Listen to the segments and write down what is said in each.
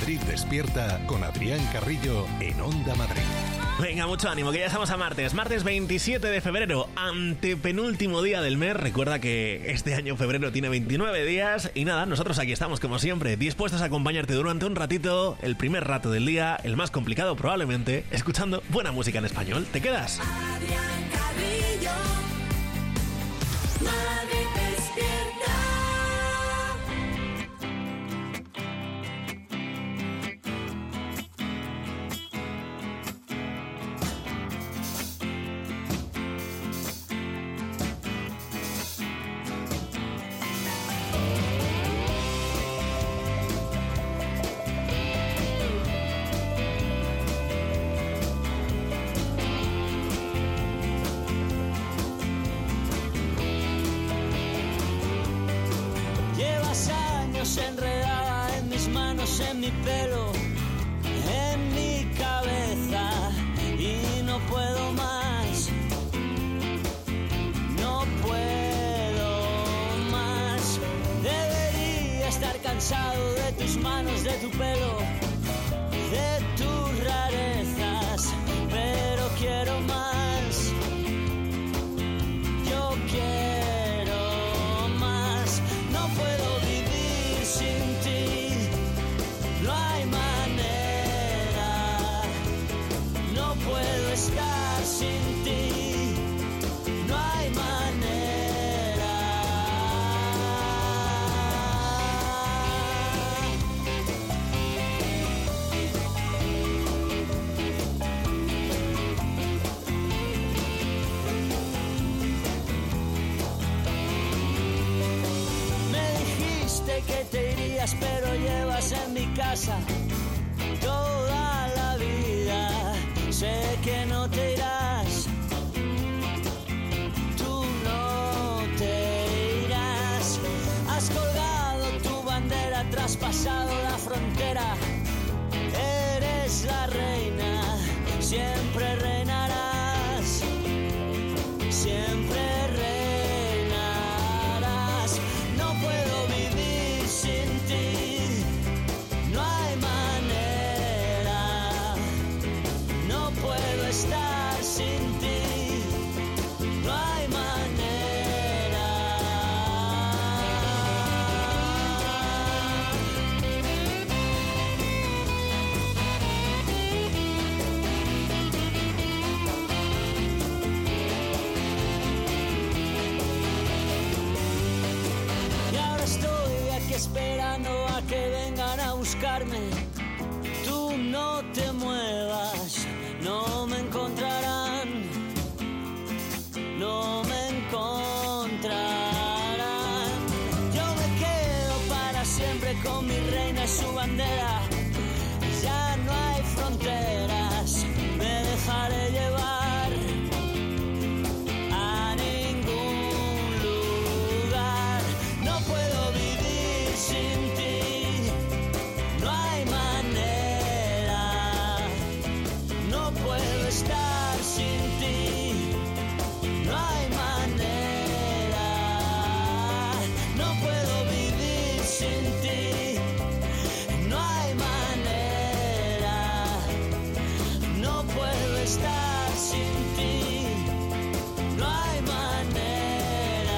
Madrid Despierta con Adrián Carrillo en Onda Madrid. Venga, mucho ánimo, que ya estamos a martes 27 de febrero, antepenúltimo día del mes. Recuerda que este año febrero tiene 29 días y nada, nosotros aquí estamos como siempre, dispuestos a acompañarte durante un ratito, el primer rato del día, el más complicado probablemente, escuchando buena música en español. ¿Te quedas? Adrián Carrillo, Madrid Despierta. Enredada en mis manos, en mi pelo, en mi cabeza, y no puedo más, no puedo más. Debería estar cansado de tus manos, de tu pelo, de tus rarezas, pero quiero más, yo quiero más. No puedo vivir sin ti, no hay manera. No puedo estar sin ti, no hay manera. Me dijiste que te irías, pero llevas en mi casa toda la vida. Sé que no te irás, tú no te irás. Has colgado tu bandera, traspasado la frontera. Eres la reina, siempre reinarás, siempre reinarás. No puedo vivir sin ti, no hay manera. No puedo estar sin ti, no hay manera. Y ahora estoy aquí esperando a que vengan a buscarme. Tú no te muevas, no me encontrarán, no me encontrarán. Yo me quedo para siempre con mi reina y su bandera. Ya no hay fronteras, me dejaré llevar a ningún lugar. No puedo vivir sin ti, no hay manera. No puedo estar sin ti, no hay manera. No puedo vivir sin ti, no hay manera. No puedo estar sin ti, no hay manera.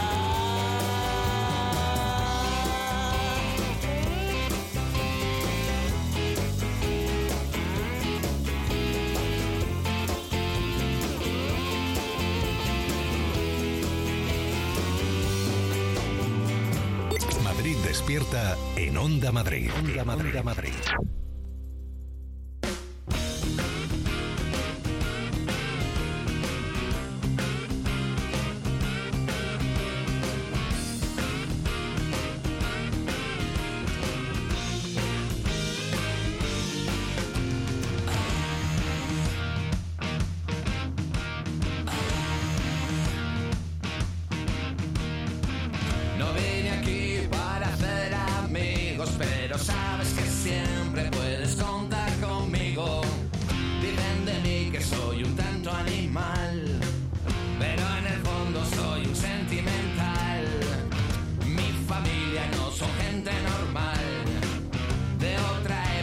Madrid Despierta en Onda Madrid. Onda Madrid. Onda Madrid. No vine aquí para hacer amigos, pero sabes que siempre puedes contar conmigo. Dicen de mí que soy un tanto animal, pero en el fondo soy un sentimental. Mi familia no son gente normal, de otra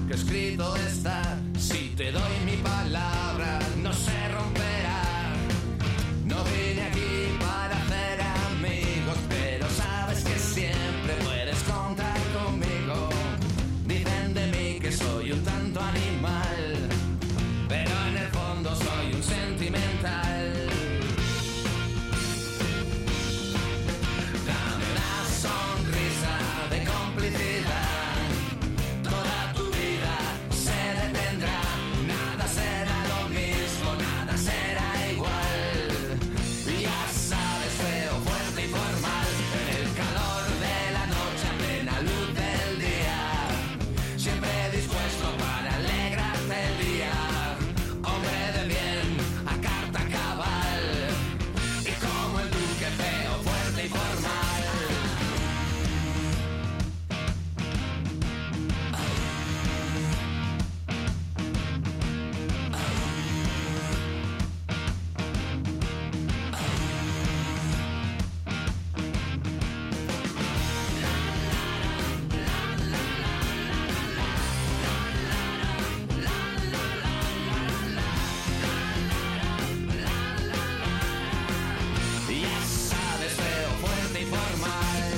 que escrito está. Si te doy mi palabra, no se romperá. No vine aquí para hacer amigos, pero sabes que siempre puedes contar conmigo. Dicen de mí que soy un tanto animal, pero en el fondo soy un sentimental. Dame una sonrisa de complicidad. Toda tu vida se detendrá. Nada será lo mismo, nada será igual. Ya sabes, feo, fuerte y formal. En el calor de la noche, a plena luz del día. Siempre dispuesto para alegrarte el día. Hombre de bien, a carta cabal. Y como el duque, feo, fuerte y formal. Ya sabes, feo, fuerte y formal.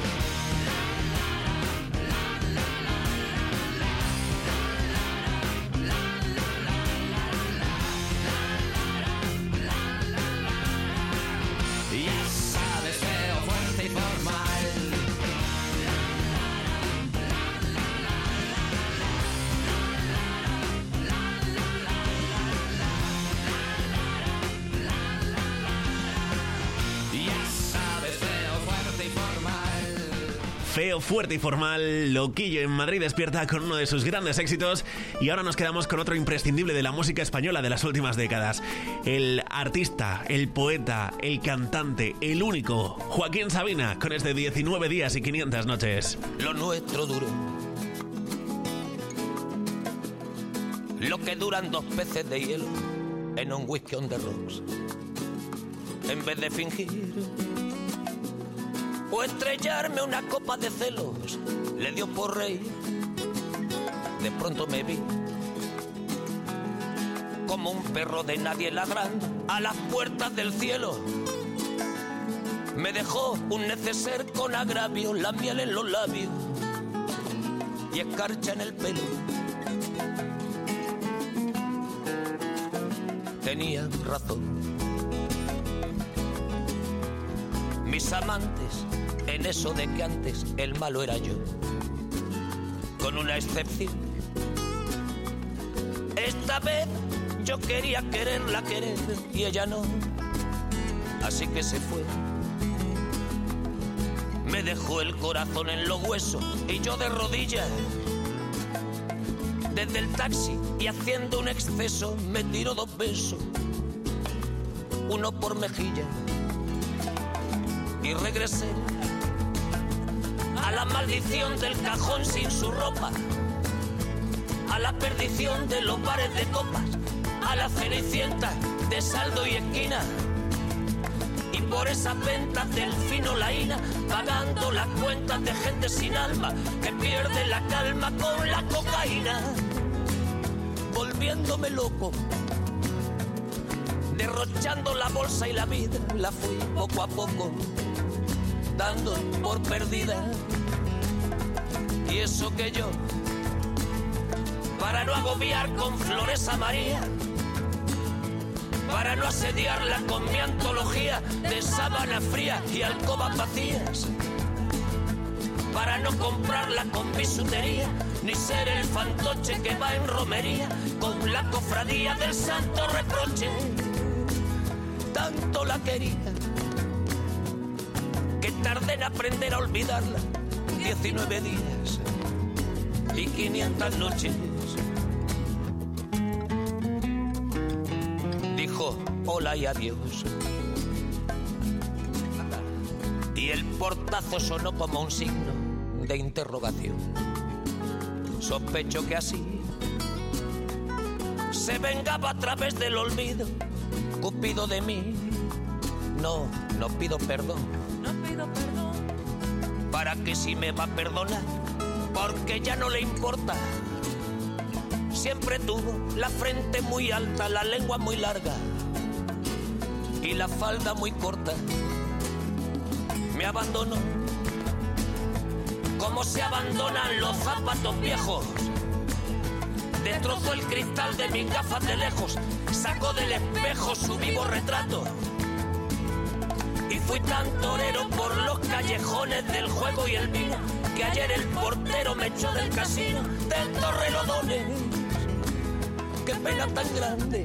Ya sabes, feo, fuerte y formal. Ya sabes, feo, fuerte y formal. Feo, fuerte y formal, Loquillo en Madrid Despierta con uno de sus grandes éxitos. Y ahora nos quedamos con otro imprescindible de la música española de las últimas décadas. El artista, el poeta, el cantante, el único, Joaquín Sabina, con este 19 días y 500 noches. Lo nuestro duro. Lo que duran 2 peces de hielo en un whisky on the rocks. En vez de fingir o estrellarme una copa de celos, le dio por reír. De pronto me vi como un perro de nadie ladrando a las puertas del cielo. Me dejó un neceser con agravio, la miel en los labios y escarcha en el pelo. Tenía razón. Mis amantes, en eso de que antes el malo era yo, con una excepción. Esta vez yo quería quererla querer y ella no, así que se fue. Me dejó el corazón en los huesos y yo de rodillas. Desde el taxi y haciendo un exceso me tiró 2 besos, uno por mejilla. Y regresé a la maldición del cajón sin su ropa, a la perdición de los bares de copas, a la cenicienta de saldo y esquina. Y por esas ventas del fino laína, pagando las cuentas de gente sin alma que pierde la calma con la cocaína. Volviéndome loco, derrochando la bolsa y la vida, la fui poco a poco dando por perdida. Y eso que yo, para no agobiar con flores a María, para no asediarla con mi antología de sábana fría y alcobas vacías, para no comprarla con bisutería, ni ser el fantoche que va en romería con la cofradía del santo reproche. Tanto la quería que tardé en aprender a olvidarla. 19 días y 500 noches. Dijo hola y adiós, y el portazo sonó como un signo de interrogación. Sospecho que así se vengaba a través del olvido Cupido de mí. No pido perdón. No pido perdón. ¿Para qué si me va a perdonar? Porque ya no le importa Siempre tuvo la frente muy alta, la lengua muy larga y la falda muy corta. Me abandonó como se abandonan los zapatos viejos. Destrozó el cristal de mis gafas de lejos, sacó del espejo su vivo retrato. Y fui tan torero por los callejones del juego y el vino, que ayer el portero me echó del casino del Torrelodones. Qué pena tan grande.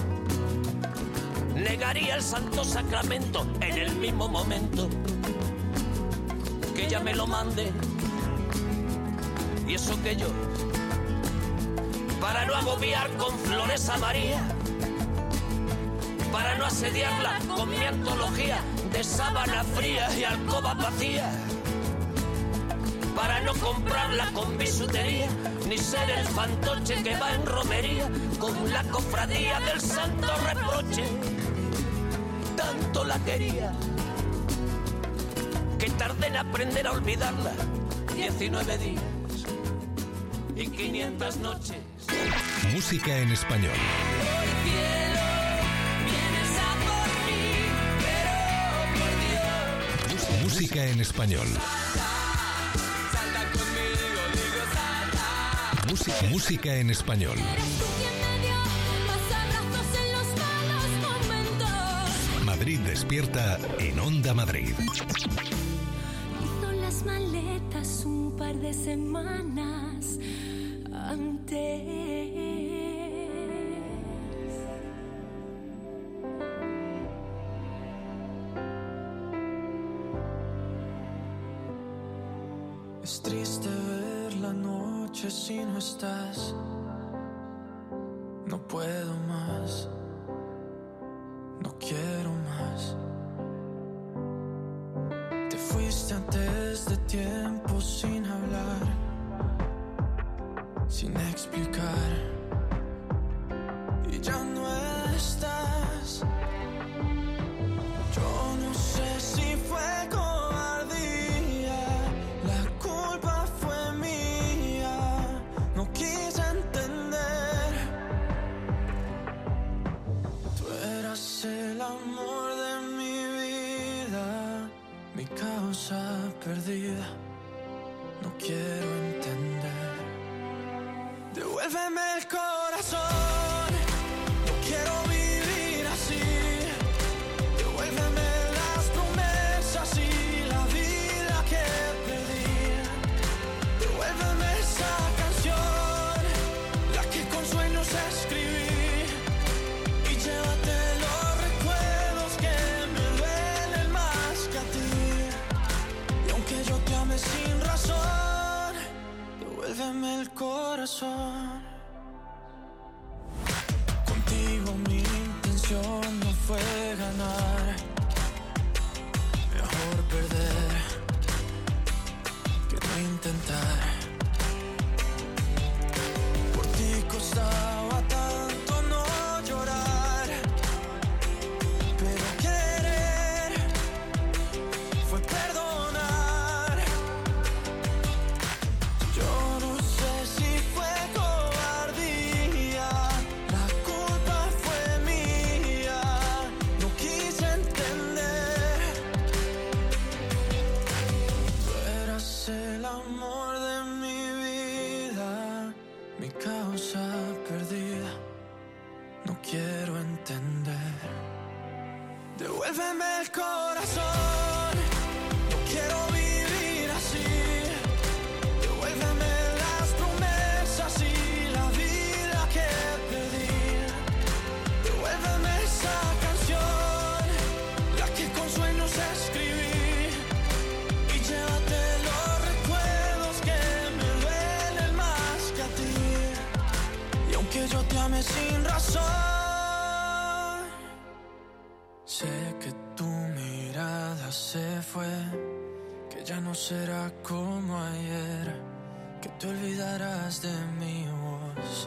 Negaría el santo sacramento en el mismo momento que ella me lo mande. Y eso que yo, para no agobiar con flores a María, para no asediarla con mi antología de sábana fría y alcoba vacía, para no comprarla con bisutería, ni ser el fantoche que va en romería con la cofradía del santo reproche. Tanto la quería que tardé en aprender a olvidarla 19 días y 500 noches. Música en español. Hoy cielo, vienes a por mí, pero por Dios. Música en español. Salta conmigo, digo salta. Música en español. Eres tú quien me dio más abrazos en los malos momentos. Madrid despierta en Onda Madrid. Hizo las maletas un par de semanas antes. Es triste ver la noche si no estás. No puedo más. No quiero más. Te fuiste antes de tiempo sin hablar, sin explicar. Y ya no estás. Yo no sé si fue cobardía, la culpa fue mía. No quise entender. Tú eras el amor de mi vida, mi causa perdida. No quiero entender. Devuélveme el corazón. No quiero vivir así. Devuélveme las promesas y la vida que perdí. Devuélveme esa canción, la que con sueños escribí. Y llévate los recuerdos que me duelen más que a ti. Y aunque yo te ame sin razón, devuélveme el corazón. Contigo mi intención no fue ganar. Mejor perder que no intentar. Por ti costaba tanto no llorar, pero querer fue perdonar. Yo no sé si fue cobardía, la culpa fue mía. No quise entender. Tú eras el amor de mi vida, mi causa perdida. No quiero entender. Devuélveme el corazón. No quiero vivir así. Devuélveme las promesas y la vida que perdí. Devuélveme esa canción, la que con sueños escribí. Y llévate los recuerdos que me duelen más que a ti. Y aunque yo te ame sin razón, sé que tu mirada se fue, que ya no será como ayer, que te olvidarás de mi voz.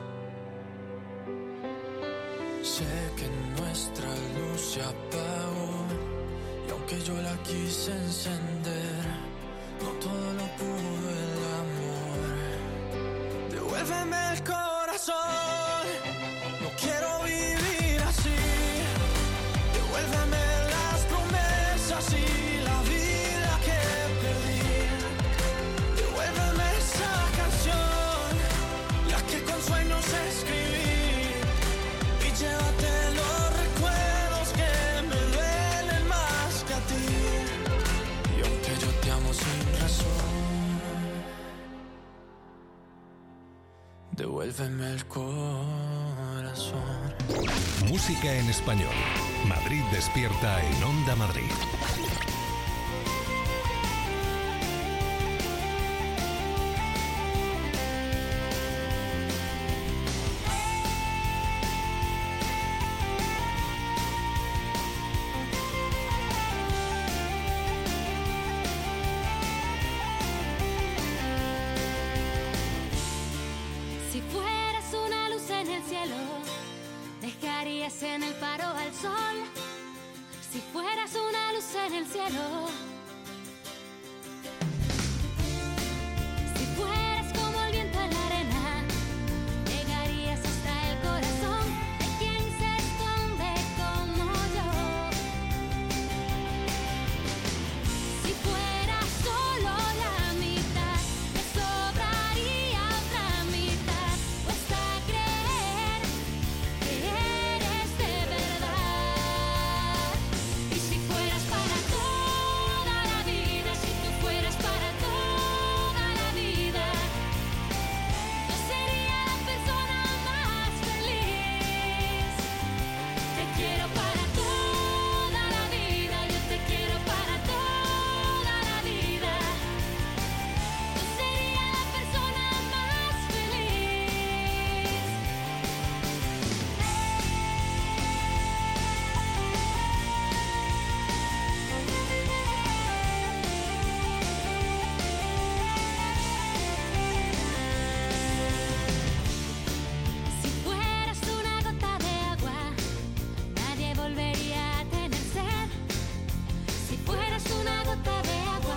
Sé que nuestra luz se apagó, y aunque yo la quise encender, no todo lo pudo el amor. Devuélveme el corazón. corazón. No quiero vivir así. Devuélveme las promesas y la vida que perdí. Devuélveme esa canción, la que con sueños escribí. Y llévate los recuerdos que me duelen más que a ti. Y aunque yo te amo sin razón, devuélveme el corazón. Música en español. Madrid despierta en Onda Madrid. Si fueras una luz en el cielo, dejarías en el faro al sol. Si fueras una luz en el cielo. Si fueras como el viento en la arena, llegarías hasta el corazón de quien se esconde como yo. Si fueras solo la mitad, me sobraría otra mitad. Cuesta creer que eres de verdad. Y si fueras para toda la vida, si tú fueras para toda la vida, yo sería la persona más feliz. Te quiero para toda la vida, yo te quiero para toda la vida. Yo sería la persona más feliz. Si fueras una gota de agua, nadie volvería a tener sed. Si fueras una gota de agua,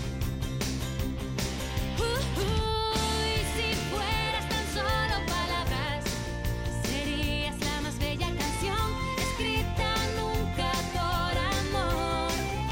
y si fueras tan solo palabras, serías la más bella canción escrita nunca por amor.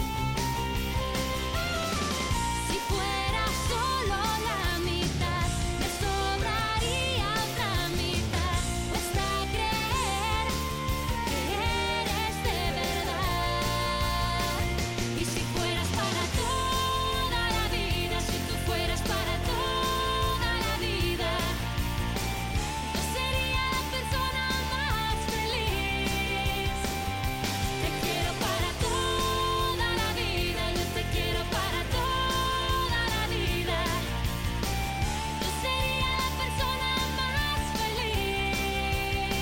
Si fueras solo la mitad, me sobraría otra mitad. Cuesta creer que eres de verdad. Y si fueras para toda la vida, si tú fueras para toda la vida, yo sería la persona más feliz. Te quiero para toda la vida, yo te quiero para toda la vida. Yo sería la persona más feliz.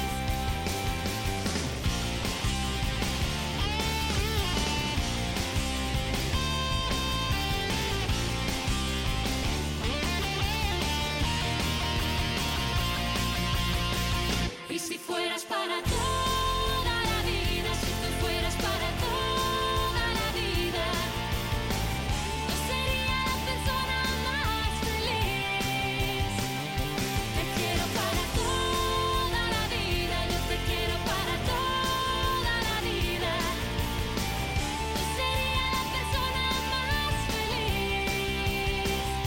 Y si fueras para toda la vida, si tú fueras para toda la vida, yo sería la persona más feliz. Te quiero para toda la vida, yo te quiero para toda la vida. Yo sería la persona más feliz.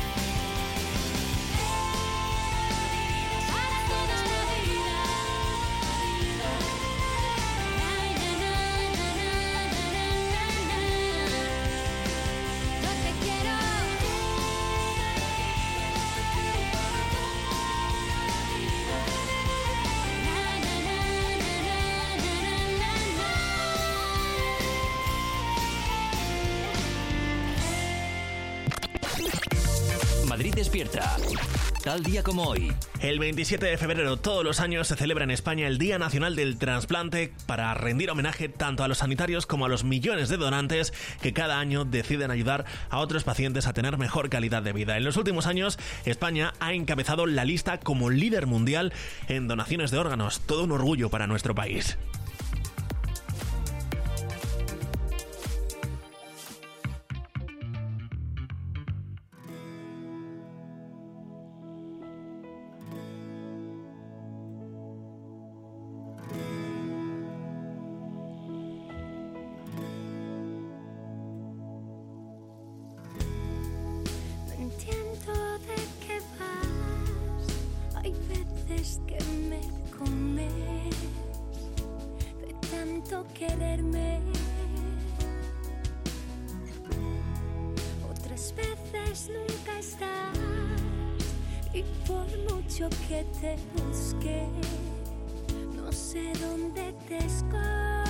Para toda la vida. Yo te quiero. Madrid despierta. Tal día como hoy. El 27 de febrero todos los años se celebra en España el Día Nacional del Trasplante para rendir homenaje tanto a los sanitarios como a los millones de donantes que cada año deciden ayudar a otros pacientes a tener mejor calidad de vida. En los últimos años, España ha encabezado la lista como líder mundial en donaciones de órganos. Todo un orgullo para nuestro país. veces nunca estás y por mucho que te busque, no sé dónde te escondes.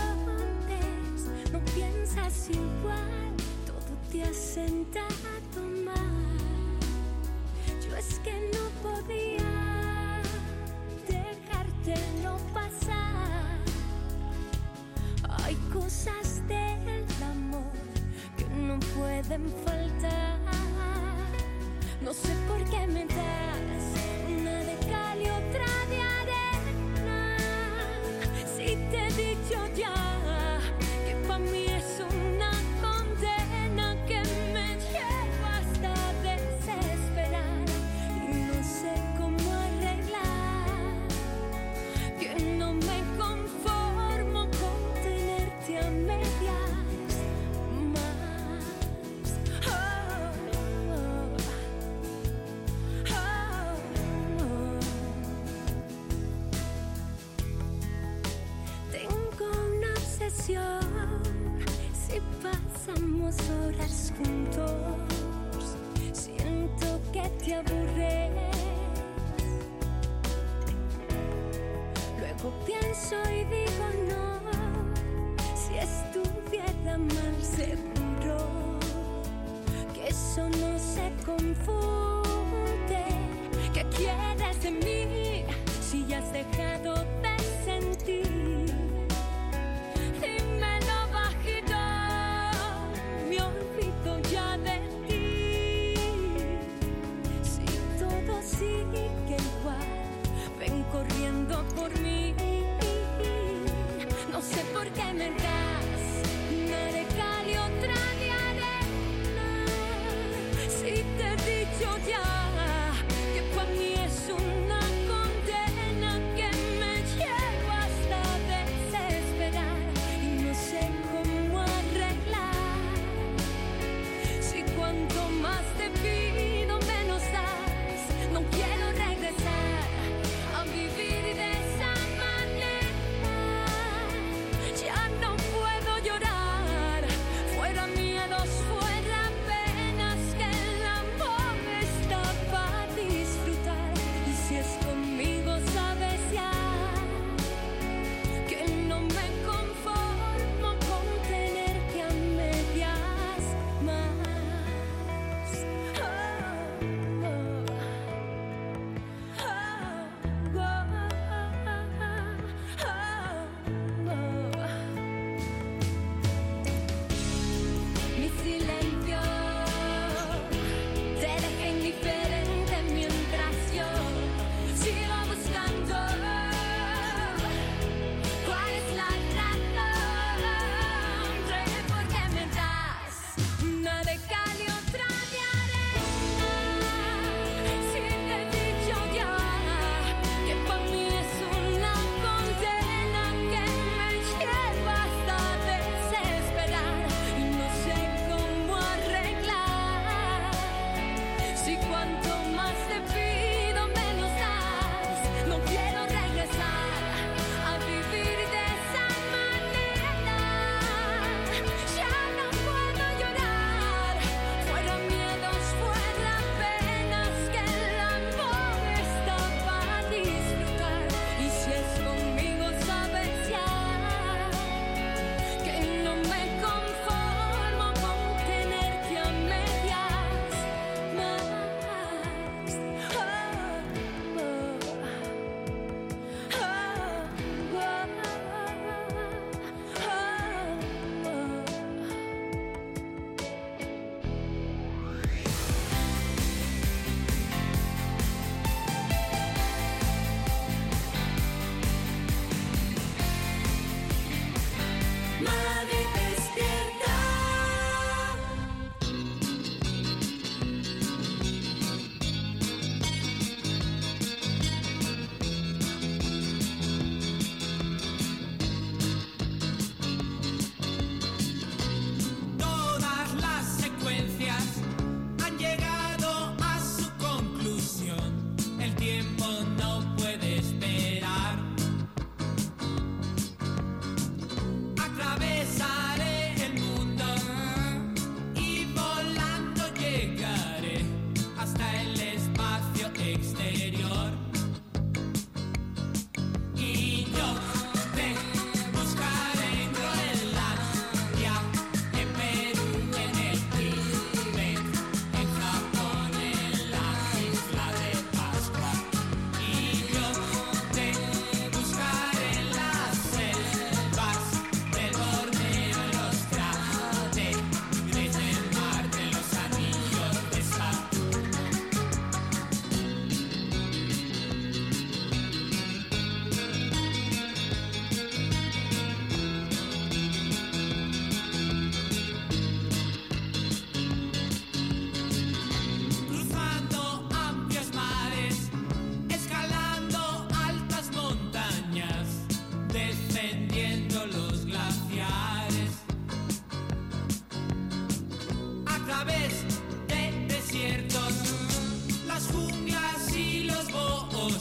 No piensas igual, todo te ha sentado mal. Yo es que no podía dejártelo pasar. Hay cosas del amor que no pueden faltar. No sé por qué me das una de cal y otra de arena. Si te he dicho ya que para mí es una condena que me lleva hasta desesperar y no sé cómo arreglar. Que no me conformo con tenerte a medias más. Tengo una obsesión si pasamos horas juntos. Siento que te aburres. Luego pienso y digo no. Si estuviera mal seguro que eso no se confunde. ¿Qué quieres de mí si ya has dejado de sentir? Dímelo bajito, me olvido ya de ti. Si todo sigue igual, ven corriendo por mí. No sé por qué me das una de cal y otra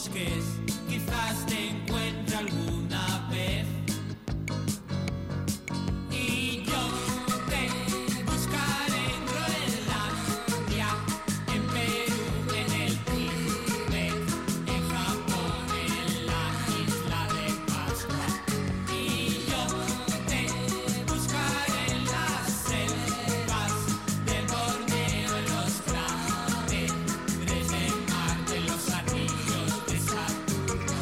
bosques, quizás te encuentre alguna vez. Y yo te buscaré en Groenlandia, en Perú, en el Tíbet, en Japón, en la isla de Pascua. Y yo te buscaré en las selvas del Borneo, en los cráteres de Marte, en los anillos de Saturno.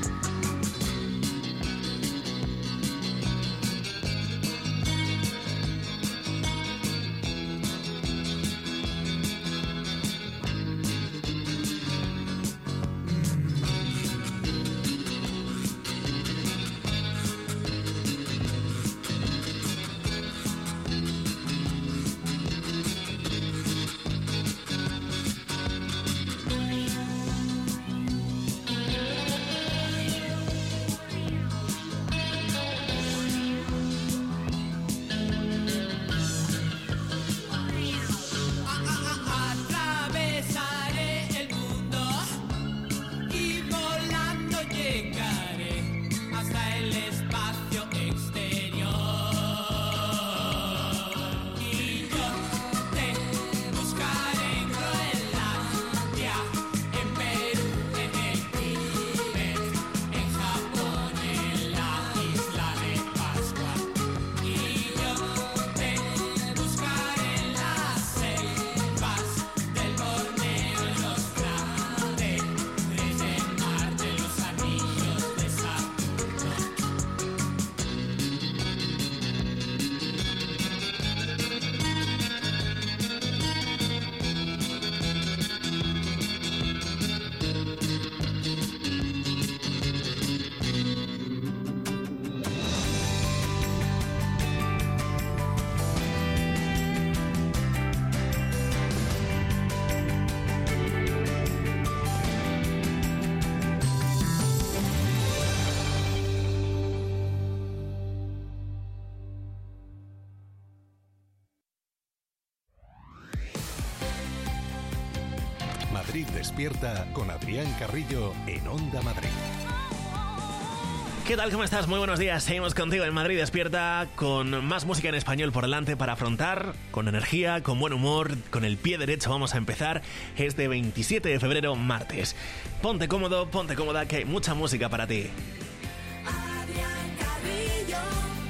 Atravesaré el mundo y volando llegaré hasta el espacio exterior. Y yo te buscaré en Groenlandia, en Perú, en el Tíbet, en Japón, en la isla de Pascua. Y yo te buscaré en las selvas del Borneo, en los cráteres de Marte, en los anillos de Saturno. Madrid Despierta con Adrián Carrillo en Onda Madrid. ¿Qué tal? ¿Cómo estás? Muy buenos días. Seguimos contigo en Madrid Despierta con más música en español por delante para afrontar con energía, con buen humor, con el pie derecho. Vamos a empezar este 27 de febrero, martes. Ponte cómodo, ponte cómoda, que hay mucha música para ti. Adrián Carrillo,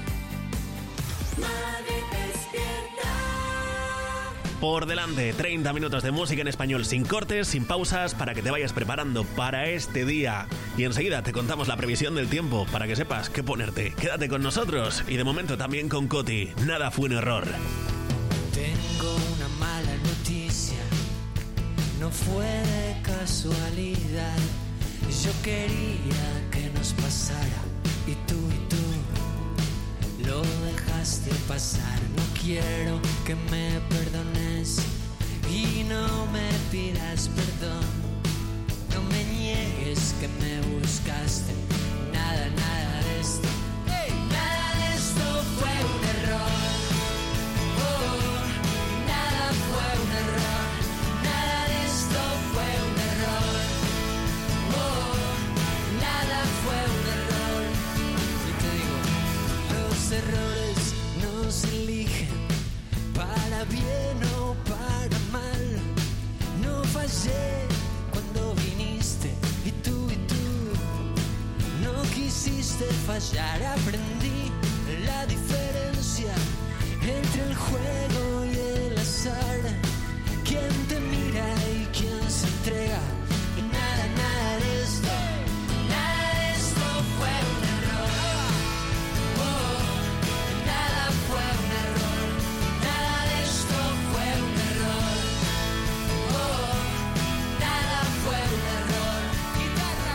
Madrid Despierta. Por delante, 30 minutos de música en español sin cortes, sin pausas, para que te vayas preparando para este día. Y enseguida te contamos la previsión del tiempo para que sepas qué ponerte. Quédate con nosotros y de momento también con Coti. Nada fue un error. Tengo una mala noticia, no fue de casualidad. Yo quería que nos pasara y tú lo dejaste pasar. No quiero que me perdones y no me pidas perdón. No me niegues que me buscaste. Nada de esto. Nada de esto fue un error. Nada fue un error. Nada de esto fue un error. Nada fue un error. Y te digo, los errores no se eligen para bien o para mal. No fallé cuando viniste y tú no quisiste fallar. Aprendí la diferencia entre el juego y el azar. Quién te mira y quién se entrega. Y nada de esto. Nada de esto fue un error. Nada fue un error. Nada de esto fue un error. Nada fue un error. Guitarra.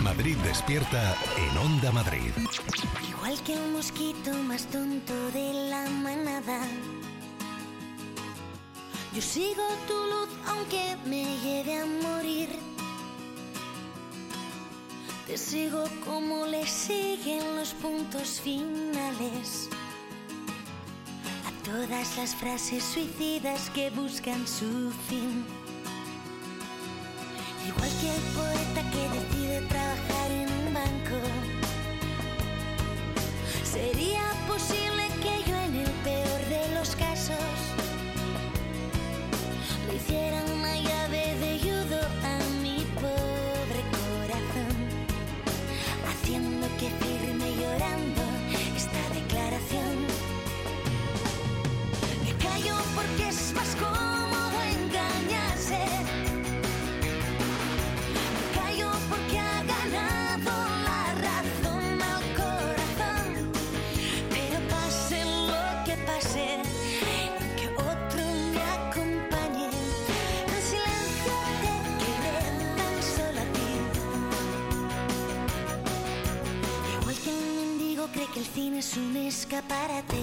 Madrid Despierta en Onda Madrid. Igual que el mosquito más tonto de la manada, yo sigo tu luz aunque me lleve a morir. Te sigo como le siguen los puntos finales a todas las frases suicidas que buscan su fin. Igual que el poeta que decide trabajar en un banco, sería posible que yo en el peor de los casos le hiciera una llave de judo a mi pobre corazón, haciendo que firme llorando esta declaración. Me callo porque es más cómodo engañarse. Me callo porque ha ganado la razón al corazón. Pero pase lo que pase, que otro me acompañe. En silencio te quedé tan solo a ti. Igual que un mendigo cree que el cine es un escaparate.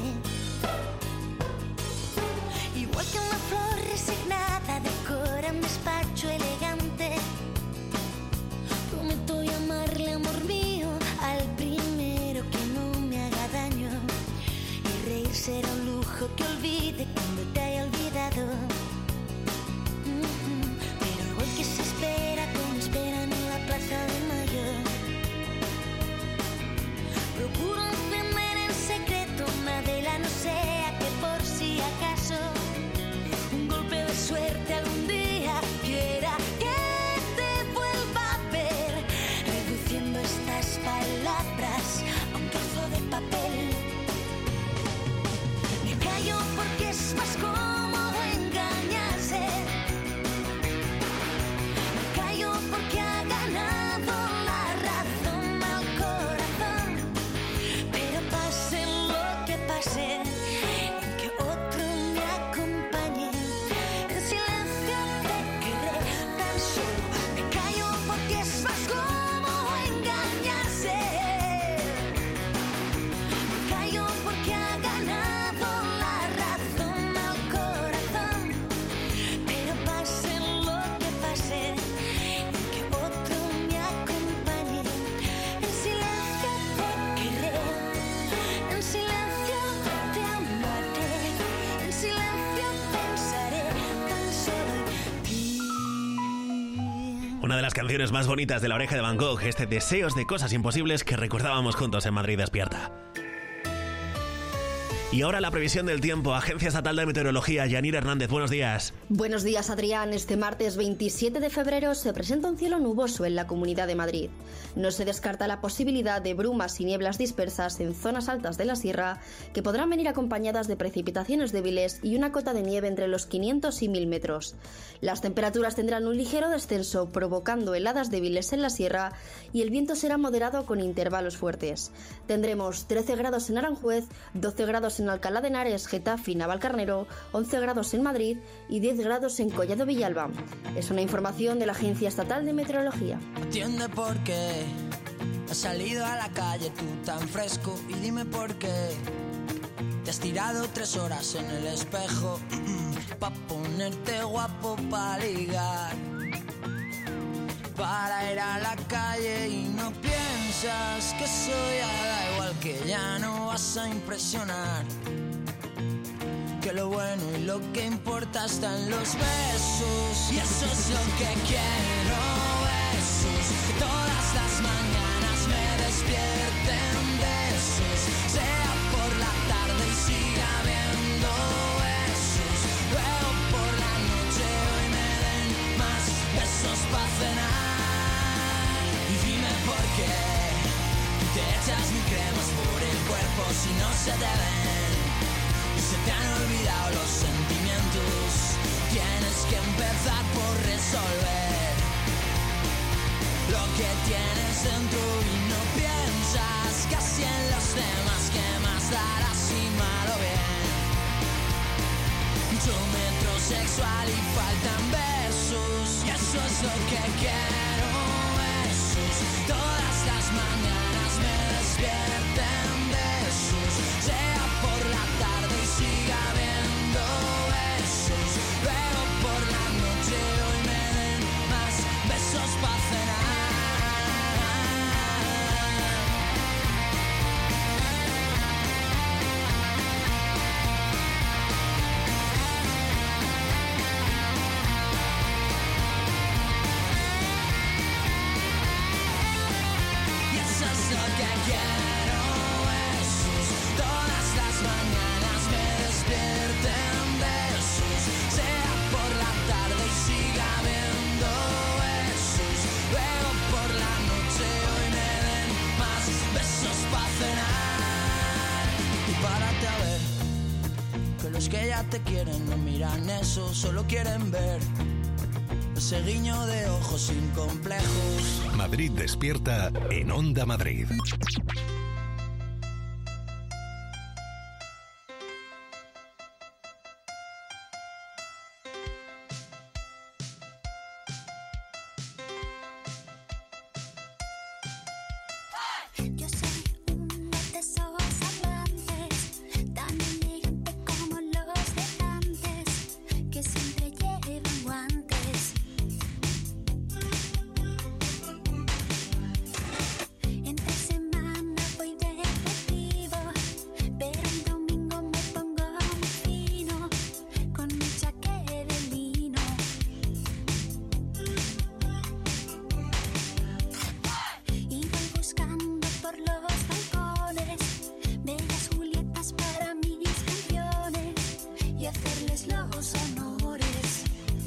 Igual que una flor resignada decora un despacho elegante. Prometo llamarle amor mío al primero que no me haga daño. Y reír será un lujo que olvide cuando te haya olvidado. Pero igual que se espera como esperan en la Plaza de Mayo, procuro encender en secreto una vela, no sea que por si acaso un golpe de suerte algún día quiera que te vuelva a ver, reduciendo estas palabras a un trozo de papel. Me callo porque es más cómodo engañarse. Me callo porque ha ganado la razón al corazón. Pero pase lo que pase, que otro me acompañe. En silencio te quedé tan solo. Me callo porque es más cómodo engañarse. Me callo porque ha ganado la razón al corazón. Pero pase lo que pase, que otro me acompañe. En silencio te querré, en silencio te amaré, en silencio pensaré tan solo en ti. Una de las canciones más bonitas de La Oreja de Van Gogh, este Deseos de cosas imposibles que recordábamos juntos en Madrid Despierta. Y ahora la previsión del tiempo. Agencia Estatal de Meteorología, Yanira Hernández, buenos días. Buenos días, Adrián. Este martes 27 de febrero se presenta un cielo nuboso en la Comunidad de Madrid. No se descarta la posibilidad de brumas y nieblas dispersas en zonas altas de la sierra, que podrán venir acompañadas de precipitaciones débiles y una cota de nieve entre los 500 y 1000 metros. Las temperaturas tendrán un ligero descenso, provocando heladas débiles en la sierra, y el viento será moderado con intervalos fuertes. Tendremos 13 grados en Aranjuez, 12 grados en Alcalá de Henares, Getafe y Navalcarnero, 11 grados en Madrid y 10 grados en Collado Villalba. Es una información de la Agencia Estatal de Meteorología. Atiende por qué has salido a la calle tú tan fresco, y dime por qué te has tirado 3 horas en el espejo pa' ponerte guapo, pa' ligar, para ir a la calle y no piensas que eso ya da igual, que ya no vas a impresionar, que lo bueno y lo que importa está en los besos, y eso es lo que quiero, besos, que todas las mañanas me despierten besos, sea por la tarde y siga habiendo besos, luego por la noche hoy me den más besos pa' cenar, y dime por qué te echas mil cremas por el cuerpo si no se te ven, y se te han olvidado los sentimientos, tienes que empezar por resolver lo que tienes dentro y no piensas casi en los demás, que más dará si mal o bien, mucho metrosexual y faltan besos, y eso es lo que quiero, besos, todas quiero besos, todas las mañanas me despierten besos, sea por la tarde y siga habiendo besos, luego por la noche hoy me den más besos para cenar. Y párate a ver que los que ya te quieren no miran eso, solo quieren ver ese guiño de ojos sin complejos. Madrid despierta en Onda Madrid. Yo soy una de esos amantes, tan elegante como los de antes, que siempre llevan guantes. Entre semana voy deportivo, pero el domingo me pongo muy fino, con mi chaqué de lino. Y voy buscando por los balcones bellas Julietas para mis campeones y hacerles los honores.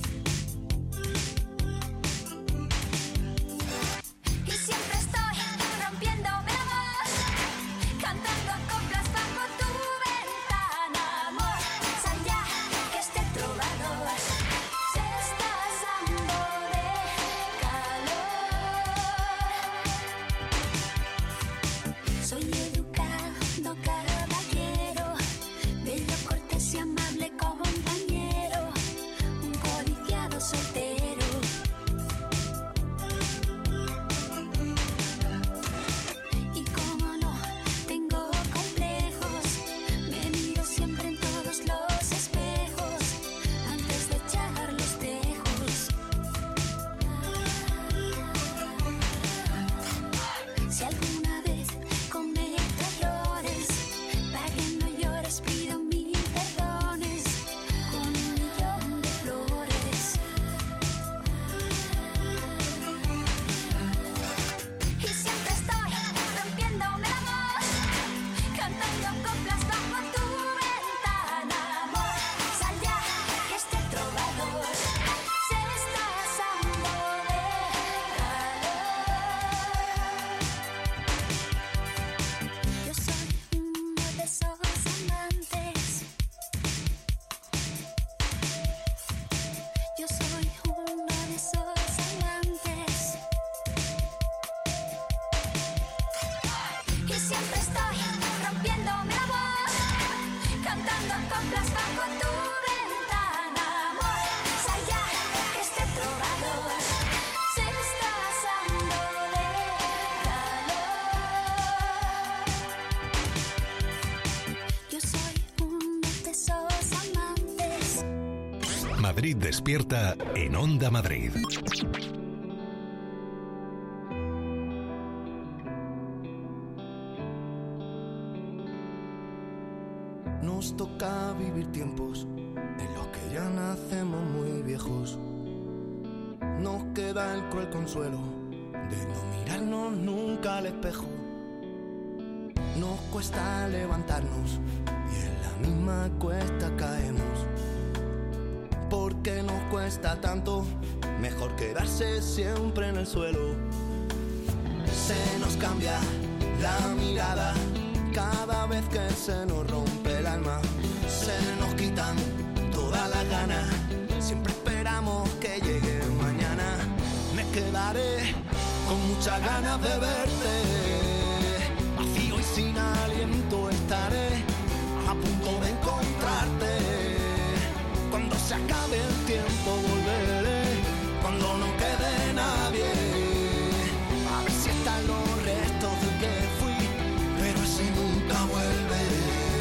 Y siempre estoy rompiéndome la voz, cantando coplas bajo tu ventana, amor. Sal ya, que este trovador se está asando de calor. Soy educado caballero, bello, cortés y amable compañero, un codiciado soltero. Y como no tengo complejos, me miro siempre en todos los espejos antes de echar los tejos. Si alguna vez cometo errores, para que no llores pido mil perdones con 1.000.000 de flores. Y siempre estoy rompiéndome la voz, cantando coplas bajo tu ventana, amor. Sal ya, que este trovador se está asando de calor. Yo soy uno de esos amantes. Yo soy uno de esos amantes. Y siempre estoy rompiéndome la voz, cantando coplas bajo tu ventana, amor. Sal ya, que este trovador se está asando de calor. Yo soy uno de esos amantes. Madrid despierta en Onda Madrid. Nos toca vivir tiempos en los que ya nacemos muy viejos. Nos queda el cruel consuelo de no mirarnos nunca al espejo. Nos cuesta levantarnos y en la misma cuesta caemos. ¿Por qué nos cuesta tanto? Mejor quedarse siempre en el suelo. Se nos cambia la mirada cada vez que se nos rompe el alma. Se nos quitan todas las ganas. Siempre esperamos que llegue mañana. Me quedaré con muchas ganas de verte. Vacío y sin aliento estaré a punto de encontrarte. Cuando se acabe el tiempo volveré. Cuando no quede nadie, a ver si están los restos de que fui, pero así nunca volveré.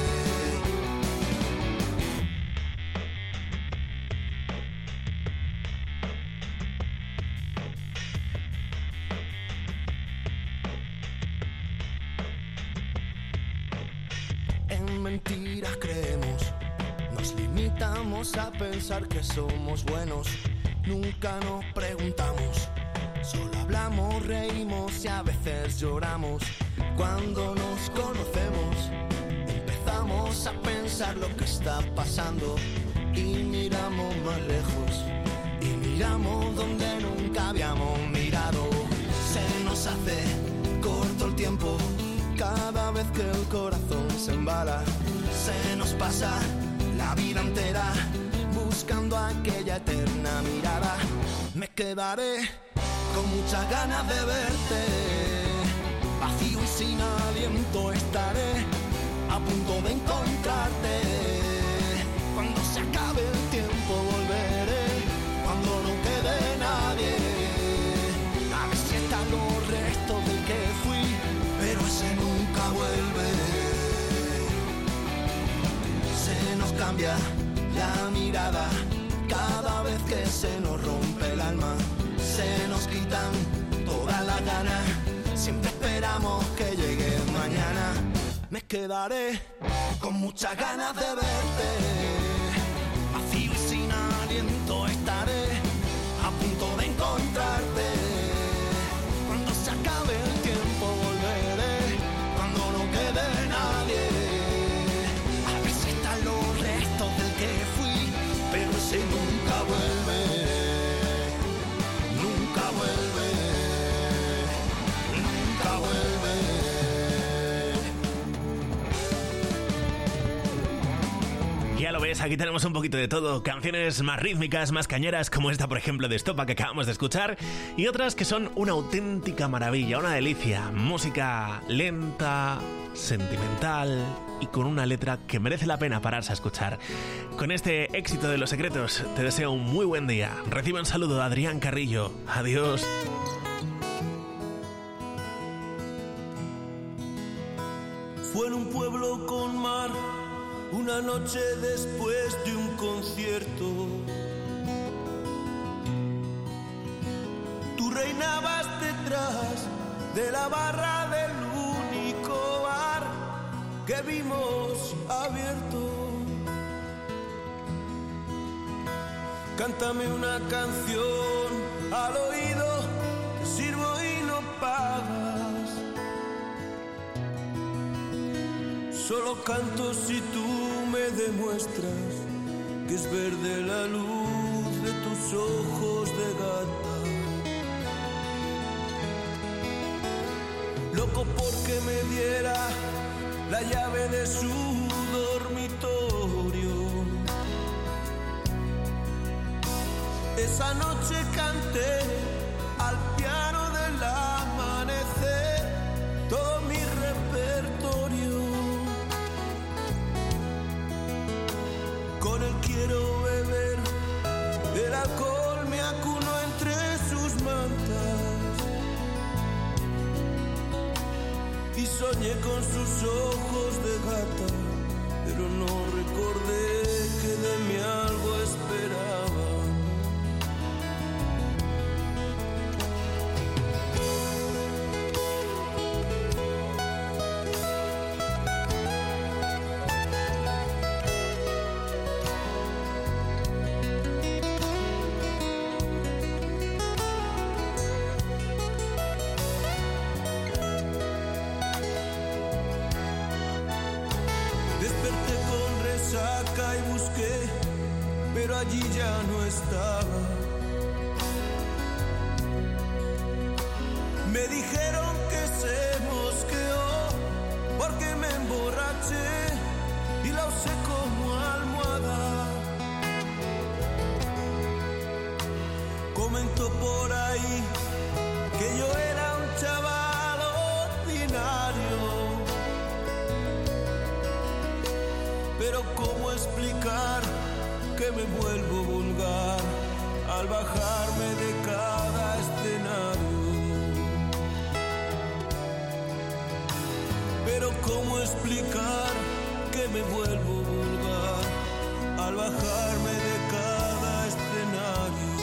En mentiras creemos, nos limitamos a pensar que somos buenos. Nunca nos preguntamos Solo hablamos, reímos y a veces lloramos. Cuando nos conocemos, empezamos a pensar lo que está pasando y miramos más lejos y miramos donde nunca habíamos mirado. Se nos hace corto el tiempo cada vez que el corazón se embala. Se nos pasa la vida entera buscando aquella eterna mirada. Me quedaré con muchas ganas de verte, vacío y sin aliento estaré a punto de encontrarte. Cuando se acabe el tiempo volveré, cuando no quede nadie, a ver si están los restos del que fui, pero ese nunca vuelve. Se nos cambia la mirada cada vez que se nos rompe el alma. Se nos quitan todas las ganas, siempre esperamos que llegue mañana. Me quedaré con muchas ganas de verte, vacío y sin aliento estaré a punto de encontrarte. Cuando se acabe el tiempo volveré, cuando no quede nadie, a ver si están los restos del que fui, pero ese nunca vuelve, nunca vuelve, nunca vuelve. Ya lo ves, aquí tenemos un poquito de todo. Canciones más rítmicas, más cañeras, como esta, por ejemplo, de Estopa que acabamos de escuchar, y otras que son una auténtica maravilla, una delicia. Música lenta, sentimental y con una letra que merece la pena pararse a escuchar. Con este éxito de Los Secretos, te deseo un muy buen día. Recibe un saludo de Adrián Carrillo. Adiós. Fue en un pueblo con mar, una noche después de un concierto. Tú reinabas detrás de la barra del único bar que vimos abierto. Cántame una canción al oído, te sirvo y no pagas. Solo canto si tú me demuestras que es verde la luz de tus ojos de gata. Loco porque me diera la llave de su dormitorio. Esa noche canté al piano del amanecer todo mi repertorio. Con él quiero beber, el alcohol me acuno entre sus mantas y soñé con sus ojos de gata, pero no recordé que de mí algo esperaba. Y busqué, pero allí ya no estaba. Me dijeron que se mosqueó porque me emborraché y la usé como almohada. Comentó por ahí que yo era un chaval ordinario. Pero ¿cómo explicar que me vuelvo vulgar al bajarme de cada escenario? Pero ¿cómo explicar que me vuelvo vulgar al bajarme de cada escenario?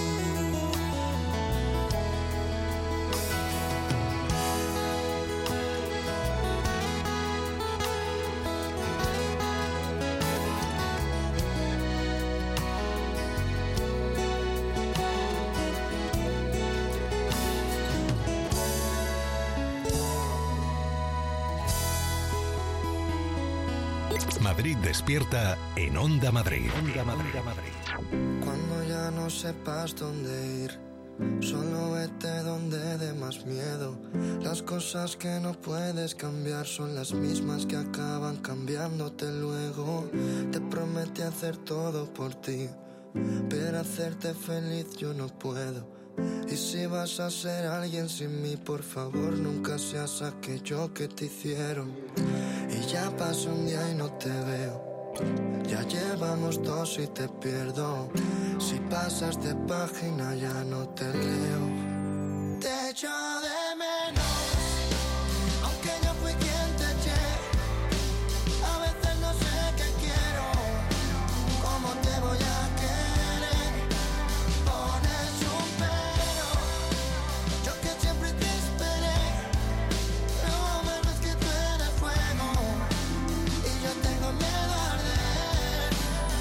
Madrid despierta en Onda Madrid. Cuando ya no sepas dónde ir, solo vete donde dé más miedo. Las cosas que no puedes cambiar son las mismas que acaban cambiándote luego. Te prometí hacer todo por ti, pero hacerte feliz yo no puedo. Y si vas a ser alguien sin mí, por favor nunca seas aquello que te hicieron. Y ya pasó un día y no te veo, ya llevamos 2 y te pierdo. Si pasas de página ya no te leo. Te echo de menos, aunque yo fui quien te eché. A veces no sé qué quiero, cómo te voy a querer. Pones un pero, yo que siempre te esperé. No me ves que tú eres fuego y yo tengo miedo a arder.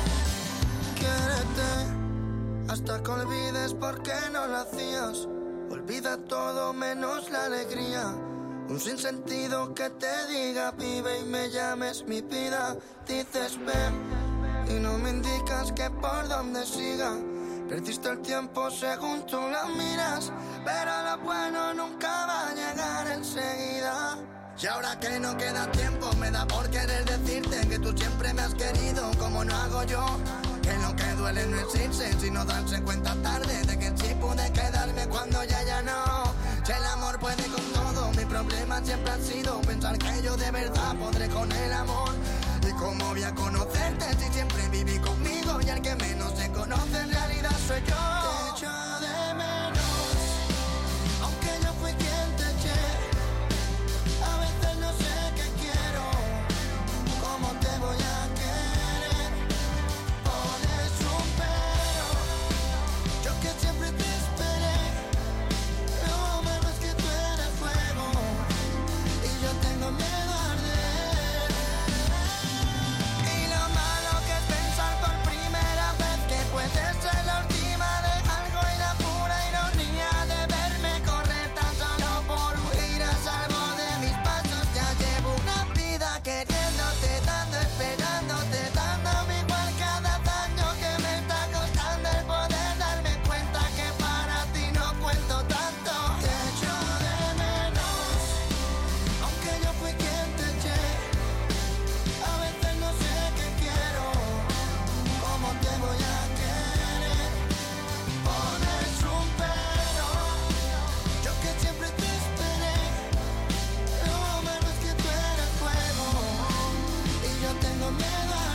Quiérete hasta que olvides por qué no lo hacías. Olvida todo menos la alegría. Un sinsentido que te diga vive y me llames mi vida. Dices ven y no me indicas que por dónde siga. Perdiste el tiempo según tú lo miras, pero lo bueno nunca va a llegar enseguida. Y ahora que no queda tiempo me da por querer decirte que tú siempre me has querido como no hago yo. Que lo que duele no es irse, sino darse cuenta tarde de que sí pude quedarme cuando ya no. Si el amor puede con todo, mi problema siempre ha sido pensar que yo de verdad podré con el amor. Y cómo voy a conocerte si siempre viví conmigo y el que menos se conoce en realidad soy yo. Te echo de menos, aunque yo fui quien te eché. A veces no sé qué quiero, cómo te voy a querer. Pones un pero, yo que siempre te esperé. No me ves que tú eres fuego y yo tengo miedo a arder. Y lo malo que es pensar por primera vez que puede ser la última de algo y la pura ironía de verme correr tan solo por huir a salvo de mis pasos. Ya llevo una vida queriéndote, dando, esperándote, dándome igual cada daño que me está costando el poder darme cuenta que para ti no cuento tanto. Te echo de menos, aunque yo fui quien te eché. A veces no sé qué quiero, cómo te voy a querer. Pones un pero, yo que siempre te esperé. No me ves que tú eres fuego y yo tengo miedo a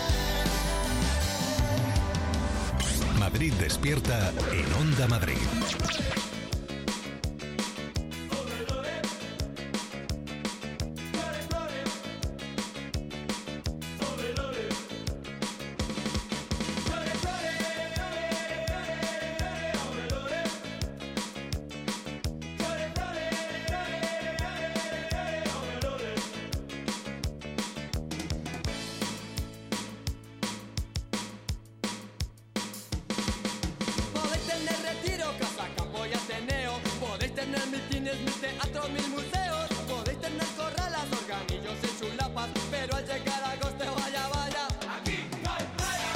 arder. Madrid despierta en Onda Madrid. Podéis tener retiro, casa, campo y ateneo. Podéis tener mitines, mil teatros, mil museos. Podéis tener corralas, organillos y chulapas. Pero al llegar a agosto, vaya, vaya, aquí no hay playa.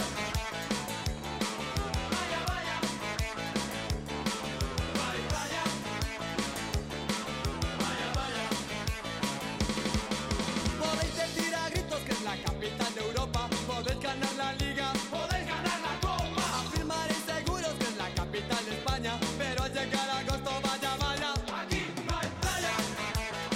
Vaya, vaya, no hay playa. Vaya, vaya. Podéis decir a gritos que es la capital de Europa. Podéis ganar la liga, podéis ganar la copa. Afirmaréis seguros que es la capital de España. Pero al llegar a agosto, vaya, vaya, aquí no hay playa.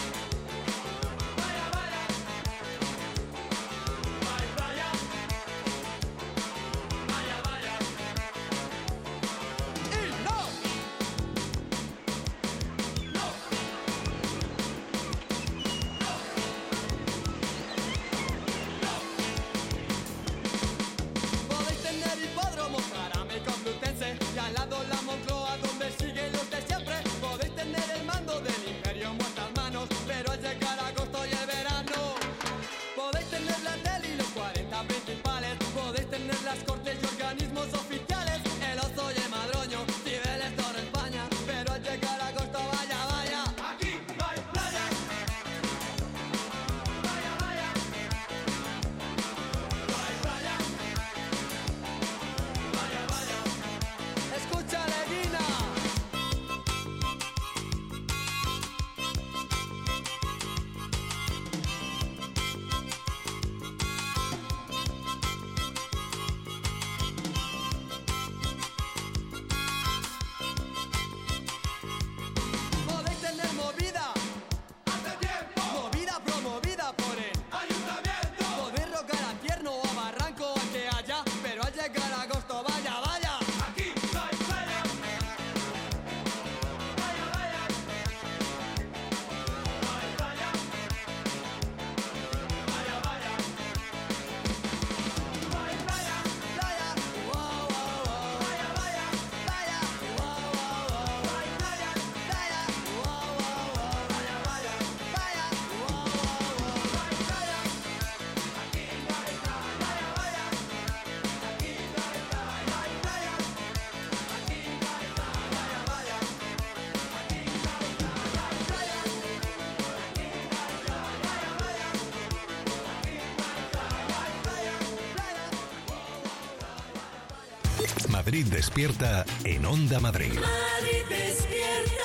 Madrid despierta en Onda Madrid. Madrid despierta.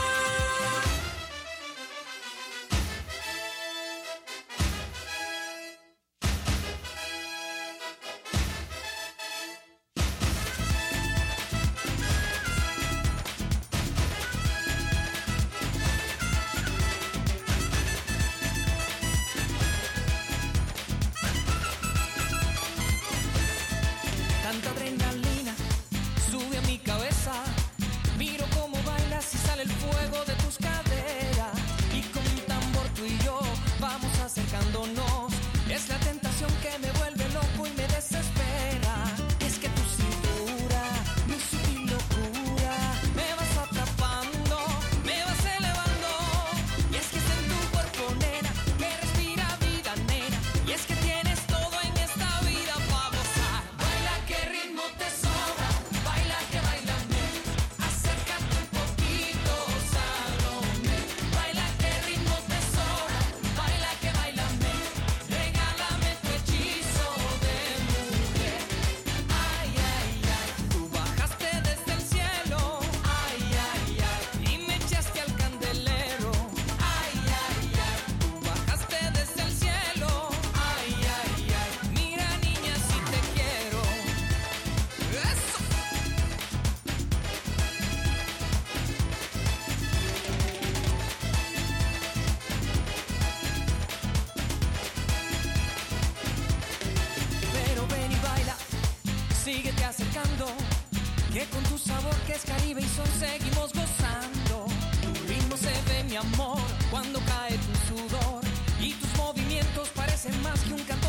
Tanta adrenalina sube a mi cabeza. Miro cómo bailas y sale el fuego de tus caderas. Y con un tambor tú y yo vamos acercándonos. Es la tentación que me vuelve loco y me desespera. Es que tu cintura, mi sutil locura, me vas atrapando, me vas elevando. Y es que es en tu cuerpo, nena, que respira vida, nena. Y es que tienes todo en esta vida para gozar. Baila que ritmo te sobra, baila que bailame. Acércate un poquito, Salomé. Baila que ritmo te sobra, baila que bailame. Regálame tu hechizo de mujer. Ay, ay, ay, tú bajaste desde el cielo. Ay, ay, ay, y me echaste al candelero. Ay, ay, ay, tú bajaste desde el cielo. Ay, ay, ay, mira niña si te quiero. Eso. Pero ven y baila, síguete acercando, que con tu sabor que es Caribe y son seguimos gozando. Tu ritmo se ve, mi amor, cuando cae tu sudor y tus movimientos parecen más que un canto